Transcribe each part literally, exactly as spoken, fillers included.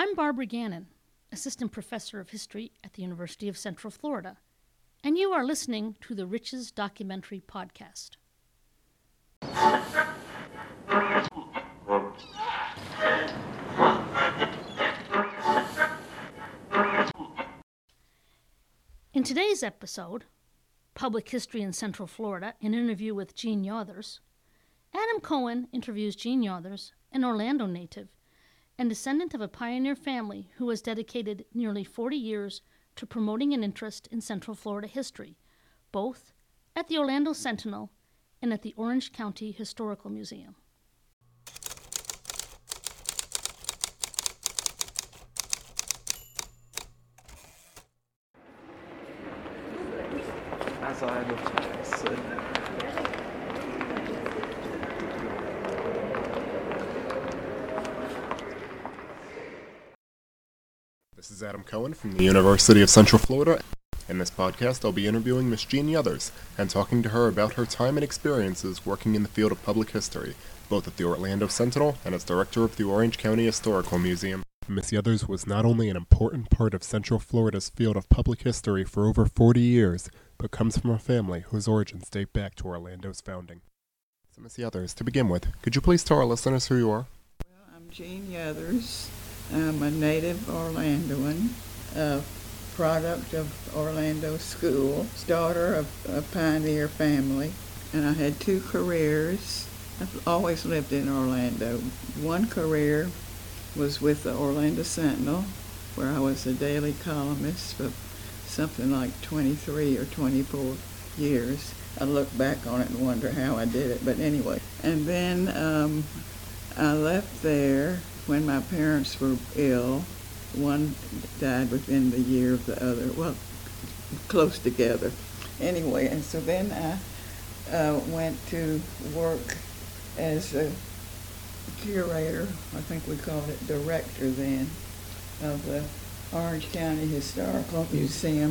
I'm Barbara Gannon, Assistant Professor of History at the University of Central Florida, and you are listening to the Riches Documentary Podcast. In today's episode, Public History in Central Florida, an interview with Gene Yothers, Adam Cohen interviews Gene Yothers, an Orlando native and descendant of a pioneer family who has dedicated nearly forty years to promoting an interest in Central Florida history, both at the Orlando Sentinel and at the Orange County Historical Museum. Also, I looked at this. This is Adam Cohen from the University of Central Florida. In this podcast, I'll be interviewing Miss Gene Yothers and talking to her about her time and experiences working in the field of public history, both at the Orlando Sentinel and as director of the Orange County Historical Museum. Miss Yothers was not only an important part of Central Florida's field of public history for over forty years, but comes from a family whose origins date back to Orlando's founding. So, Miss Yothers, to begin with, could you please tell our listeners who you are? Well, I'm Gene Yothers. I'm a native Orlandoan, a product of Orlando School, daughter of a pioneer family, and I had two careers. I've always lived in Orlando. One career was with the Orlando Sentinel, where I was a daily columnist for something like twenty-three or twenty-four years. I look back on it and wonder how I did it, but anyway. And then um, I left there when my parents were ill. One died within the year of the other, well, close together. Anyway, and so then I uh, went to work as a curator, I think we called it director then, of the Orange County Historical Museum,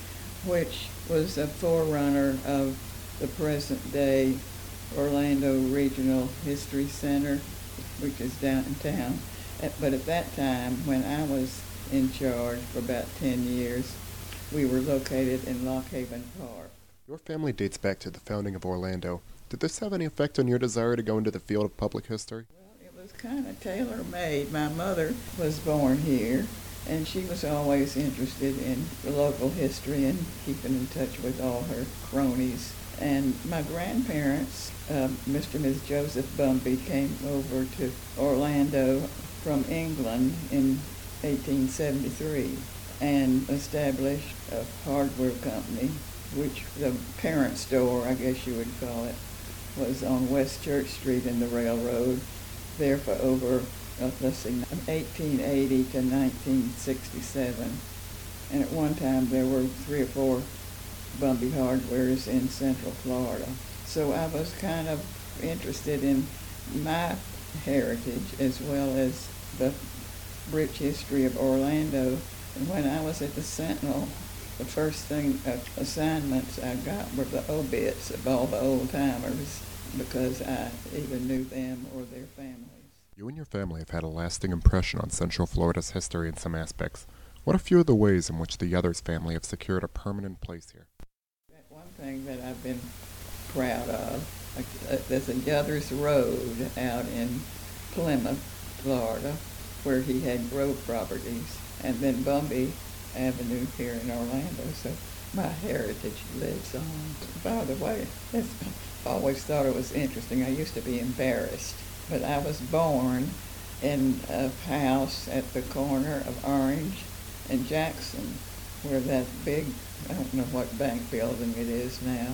which was a forerunner of the present-day Orlando Regional History Center, which is downtown. But at that time, when I was in charge for about ten years, we were located in Lock Haven Park. Your family dates back to the founding of Orlando. Did this have any effect on your desire to go into the field of public history? Well, it was kind of tailor-made. My mother was born here, and she was always interested in the local history and keeping in touch with all her cronies. And my grandparents, uh, Mister and Miz Joseph Bumby, came over to Orlando from England in eighteen seventy-three and established a hardware company, which the parent store, I guess you would call it, was on West Church Street in the railroad, there for over, uh, let's see, eighteen eighty to nineteen sixty-seven. And at one time there were three or four Bumby Hardwares in Central Florida. So I was kind of interested in my heritage as well as the rich history of Orlando. And when I was at the Sentinel, the first thing, uh, assignments I got were the obits of all the old-timers, because I either knew them or their families. You and your family have had a lasting impression on Central Florida's history in some aspects. What are a few of the ways in which the Yothers family have secured a permanent place here? That one thing that I've been proud of, like, uh, there's a Yothers Road out in Plymouth, Florida, where he had grove properties, and then Bumby Avenue here in Orlando, so my heritage lives on. By the way, that's, I've always thought it was interesting. I used to be embarrassed, but I was born in a house at the corner of Orange and Jackson, where that big, I don't know what bank building it is now.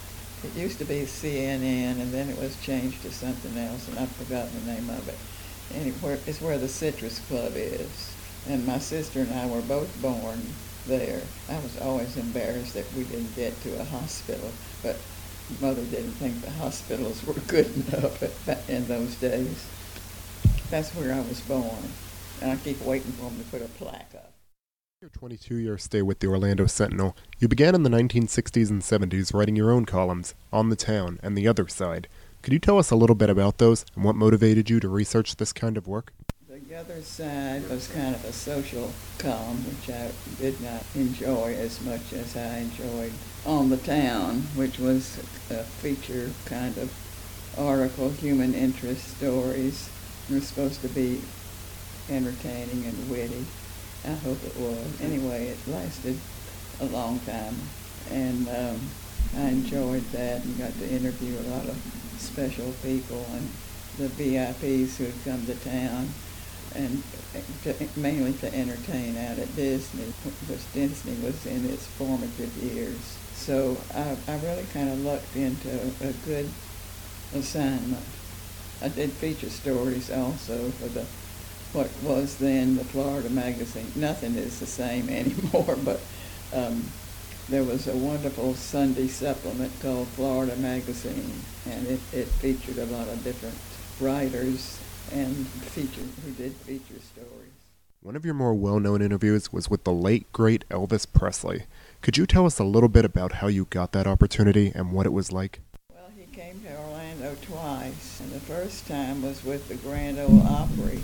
It used to be C N N, and then it was changed to something else, and I've forgotten the name of it. Anywhere, it's where the Citrus Club is. And my sister and I were both born there. I was always embarrassed that we didn't get to a hospital, but Mother didn't think the hospitals were good enough at, in those days. That's where I was born, and I keep waiting for them to put a plaque up. Your twenty-two-year stay with the Orlando Sentinel, you began in the nineteen sixties and seventies writing your own columns, On the Town and The Other Side. Could you tell us a little bit about those and what motivated you to research this kind of work? The The other side was kind of a social column, which I did not enjoy as much as I enjoyed On the Town, which was a feature kind of article, human interest stories. It was supposed to be entertaining and witty. I hope it was. Anyway, it lasted a long time, and um, I enjoyed that and got to interview a lot of special people and the V I Ps who had come to town, and to, mainly to entertain out at Disney, because Disney was in its formative years. So I, I really kind of lucked into a, a good assignment. I did feature stories also for the what was then the Florida Magazine. Nothing is the same anymore, but um, there was a wonderful Sunday supplement called Florida Magazine, and it, it featured a lot of different writers and feature who did feature stories. One of your more well-known interviews was with the late, great Elvis Presley. Could you tell us a little bit about how you got that opportunity and what it was like? Well, he came to Orlando twice, and the first time was with the Grand Ole Opry,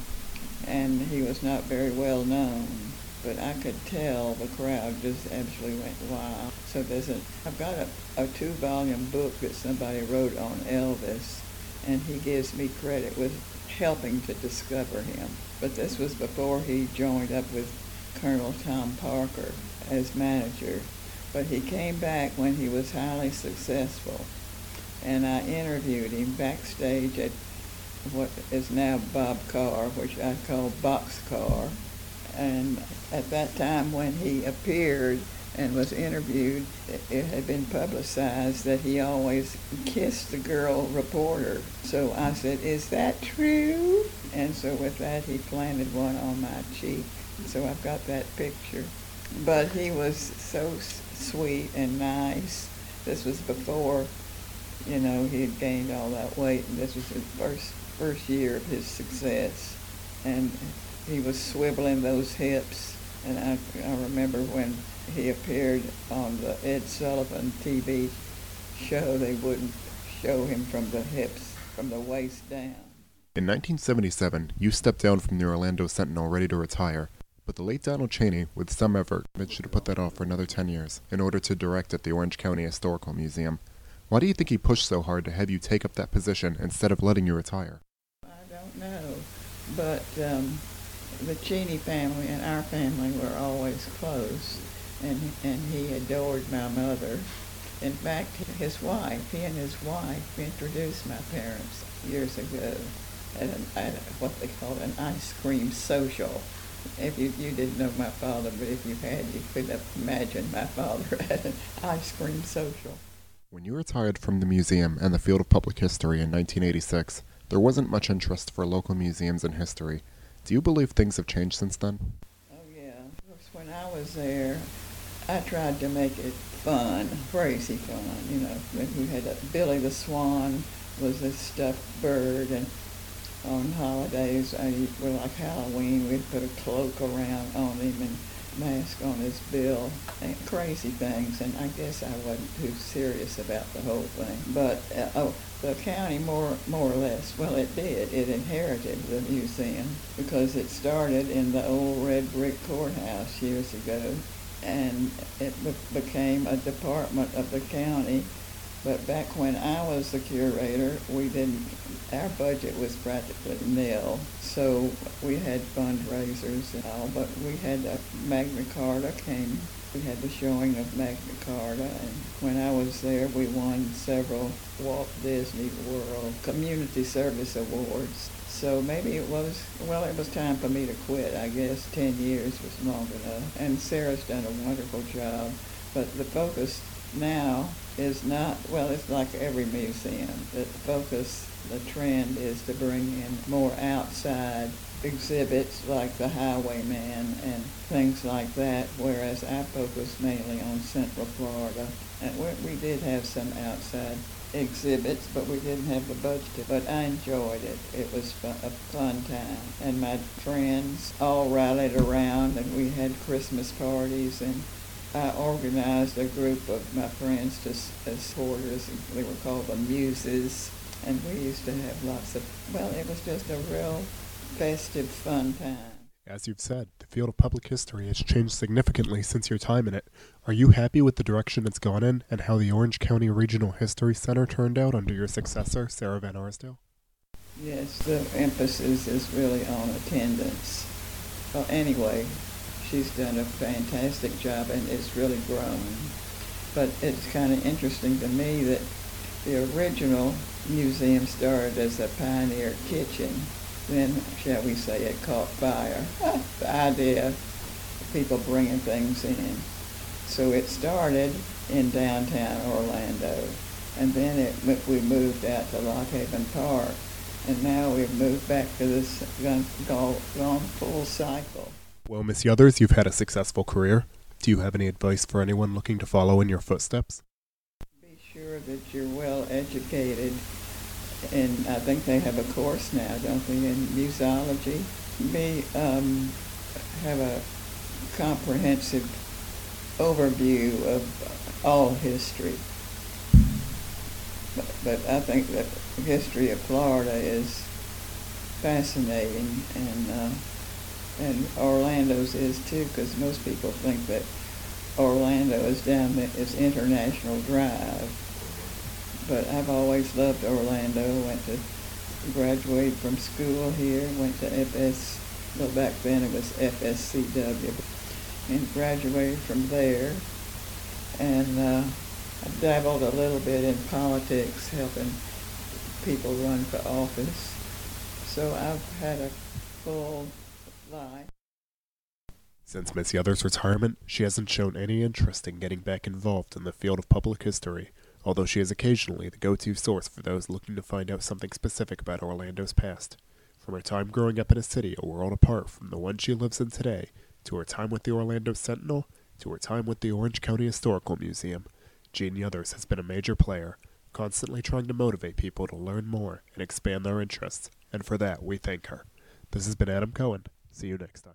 and he was not very well known, but I could tell the crowd just absolutely went wild. So there's a, I've got a, a two-volume book that somebody wrote on Elvis, and he gives me credit with helping to discover him. But this was before he joined up with Colonel Tom Parker as manager. But he came back when he was highly successful, and I interviewed him backstage at what is now Bob Carr, which I call Boxcar. And at that time when he appeared and was interviewed, it had been publicized that he always kissed the girl reporter. So I said, "Is that true?" And so with that, he planted one on my cheek. So I've got that picture. But he was so sweet and nice. This was before, you know, he had gained all that weight, and this was his first first year of his success. And he was swiveling those hips. And I, I remember when he appeared on the Ed Sullivan T V show, they wouldn't show him from the hips, from the waist down. In nineteen seventy-seven, you stepped down from the Orlando Sentinel ready to retire, but the late Donald Chaney, with some effort, managed you to put that off for another ten years in order to direct at the Orange County Historical Museum. Why do you think he pushed so hard to have you take up that position instead of letting you retire? I don't know, but um, the Cheney family and our family were always close, and and he adored my mother. In fact, his wife, he and his wife introduced my parents years ago at, an, at what they called an ice cream social. If you, you didn't know my father, but if you had, you could have imagined my father at an ice cream social. When you retired from the museum and the field of public history in nineteen eighty-six, there wasn't much interest for local museums and history. Do you believe things have changed since then? Oh, yeah. Of course, when I was there, I tried to make it fun, crazy fun, you know. We had a, Billy the Swan was a stuffed bird, and on holidays, I, well, like Halloween, we'd put a cloak around on him and mask on his bill, and crazy things, and I guess I wasn't too serious about the whole thing. But, uh, oh, the county more, more or less, well, it did. It inherited the museum because it started in the old red brick courthouse years ago, and it be- became a department of the county. But back when I was the curator, we didn't, our budget was practically nil. So we had fundraisers and all, but we had uh, Magna Carta came. We had the showing of Magna Carta, and when I was there, we won several Walt Disney World Community Service Awards. So maybe it was, well, it was time for me to quit, I guess. Ten years was long enough. And Sarah's done a wonderful job. But the focus now is not, well, it's like every museum. The focus, the trend is to bring in more outside exhibits like the Highwayman and things like that, whereas I focus mainly on Central Florida. And we, we did have some outside exhibits, but we didn't have the budget. But I enjoyed it. It was fun, a fun time. And my friends all rallied around, and we had Christmas parties, and I organized a group of my friends to as supporters. They were called the Muses, and we used to have lots of, well, it was just a real festive, fun time. As you've said, the field of public history has changed significantly since your time in it. Are you happy with the direction it's gone in and how the Orange County Regional History Center turned out under your successor, Sarah Van Arsdale? Yes, the emphasis is really on attendance. Well, anyway, she's done a fantastic job and it's really grown. But it's kind of interesting to me that the original museum started as a pioneer kitchen. Then, shall we say, it caught fire. The idea of people bringing things in. So it started in downtown Orlando, and then it, we moved out to Lock Haven Park, and now we've moved back to this gone, gone, gone full cycle. Well, Miss Yothers, you've had a successful career. Do you have any advice for anyone looking to follow in your footsteps? Be sure that you're well educated. And I think they have a course now, don't they, in museology? Be, um, have a comprehensive overview of all history. But, but I think that the history of Florida is fascinating, and uh, and Orlando's is too, because most people think that Orlando is down there, is International Drive. But I've always loved Orlando. Went to graduate from school here. Went to F S. Well, back then it was F S C W, and graduated from there. And uh, I dabbled a little bit in politics, helping people run for office. So I've had a full life. Since Miss Yothers' retirement, she hasn't shown any interest in getting back involved in the field of public history, although she is occasionally the go-to source for those looking to find out something specific about Orlando's past. From her time growing up in a city a world apart from the one she lives in today, to her time with the Orlando Sentinel, to her time with the Orange County Historical Museum, Jean Yothers has been a major player, constantly trying to motivate people to learn more and expand their interests, and for that we thank her. This has been Adam Cohen. See you next time.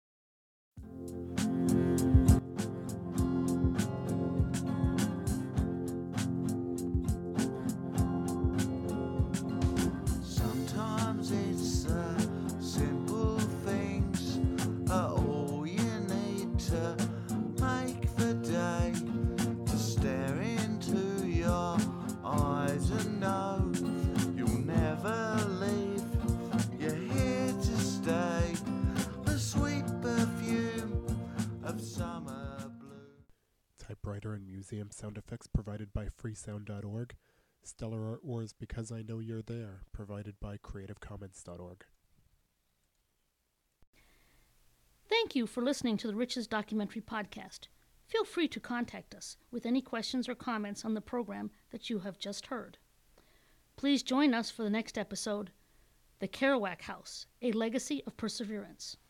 Sometimes it's uh, simple things are all you need to make the day, to stare into your eyes and know you'll never leave, you're here to stay, the sweet perfume of summer blue. Typewriter and museum sound effects provided by freesound dot org. Stellar Art Wars Because I Know You're There, provided by creative commons dot org. Thank you for listening to the Riches Documentary Podcast. Feel free to contact us with any questions or comments on the program that you have just heard. Please join us for the next episode, The Kerouac House, A Legacy of Perseverance.